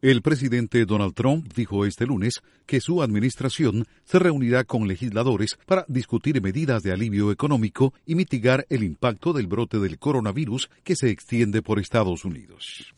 El presidente Donald Trump dijo este lunes que su administración se reunirá con legisladores para discutir medidas de alivio económico y mitigar el impacto del brote del coronavirus que se extiende por Estados Unidos.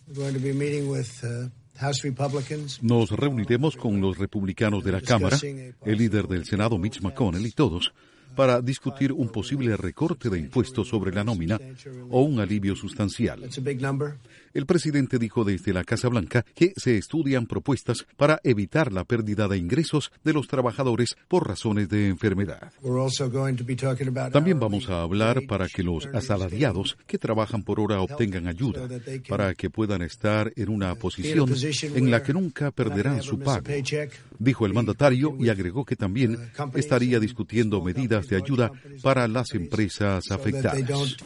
Nos reuniremos con los republicanos de la Cámara, el líder del Senado Mitch McConnell y todos, para discutir un posible recorte de impuestos sobre la nómina o un alivio sustancial. El presidente dijo desde la Casa Blanca que se estudian propuestas para evitar la pérdida de ingresos de los trabajadores por razones de enfermedad. También vamos a hablar para que los asalariados que trabajan por hora obtengan ayuda, para que puedan estar en una posición en la que nunca perderán su pago, dijo el mandatario, y agregó que también estaría discutiendo medidas de ayuda para las empresas afectadas.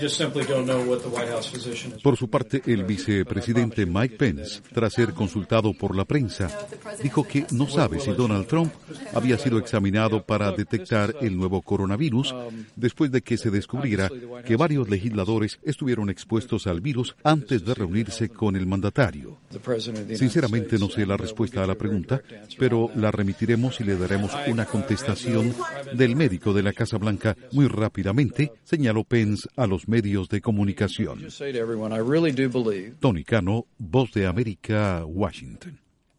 Por su parte, el vicepresidente Mike Pence, tras ser consultado por la prensa, dijo que no sabe si Donald Trump había sido examinado para detectar el nuevo coronavirus después de que se descubriera que varios legisladores estuvieron expuestos al virus antes de reunirse con el mandatario. Sinceramente no sé la respuesta a la pregunta, pero la remitiremos y le daremos una contestación del médico de la Casa Blanca muy rápidamente, señaló Pence a los medios de comunicación. Tony Cano, Voz de América, Washington.